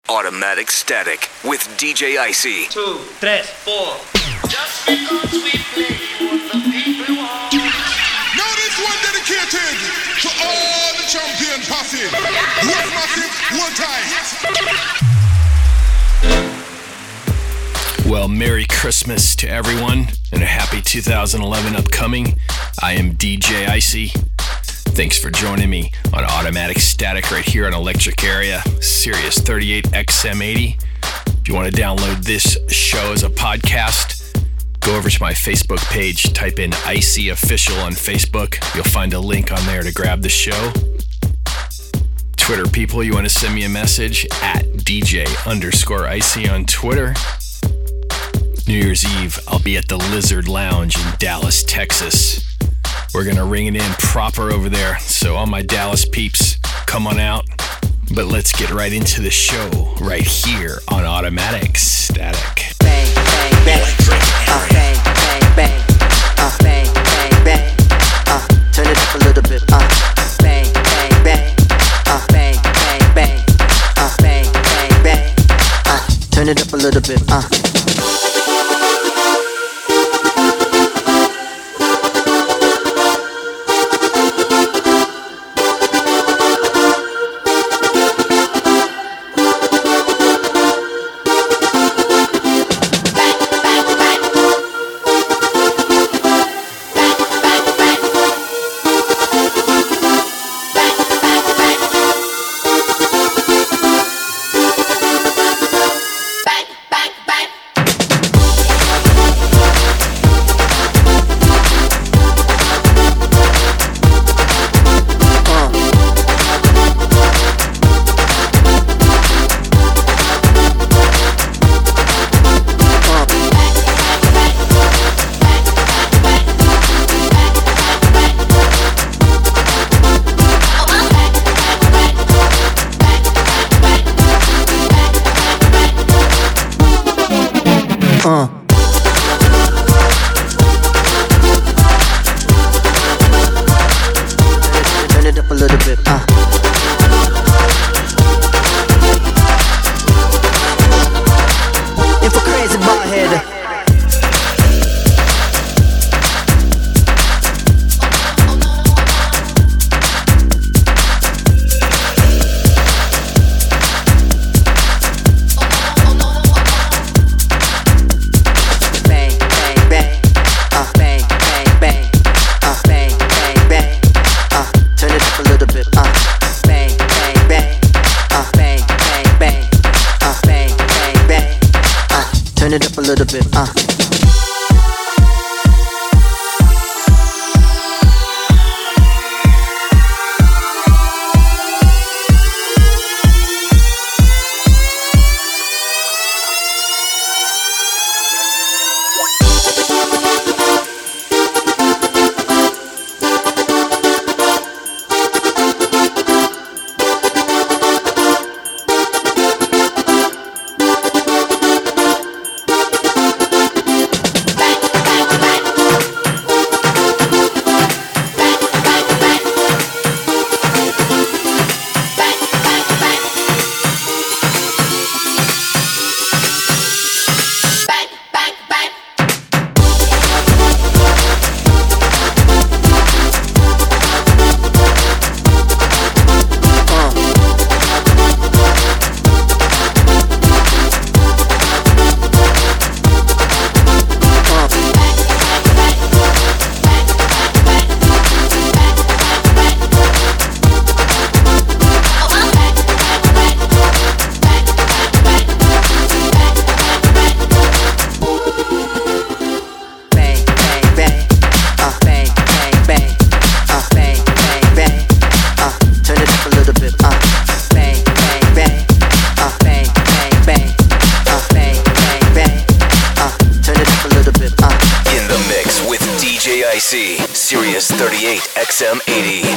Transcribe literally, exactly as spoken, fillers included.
Automatic Static with D J Icy. Two, tres, four. Just because we play what the people want. Now this one dedicated to all the champion posse. One massive, one time. Well, Merry Christmas to everyone and a happy two thousand eleven upcoming. I am D J Icy. Thanks for joining me on Automatic Static right here on Electric Area, Sirius thirty-eight X M eighty. If you want to download this show as a podcast, go over to my Facebook page, type in Icy Official on Facebook. You'll find a link on there to grab the show. Twitter people, you want to send me a message at DJ underscore Icy on Twitter. New Year's Eve, I'll be at the Lizard Lounge in Dallas, Texas. We're going to ring it in proper over there. So all my Dallas peeps, come on out. But let's get right into the show right here on Automatic Static. Bang, bang, bang. Uh, bang, bang, bang. Uh, bang, bang, bang. Uh, turn it up a little bit. Uh, bang, bang, bang. Uh, bang, bang, bang. Uh, bang, bang, bang. Uh, turn it up a little bit. Uh. Turn it up a little bit, uh. Sirius thirty-eight X M eighty.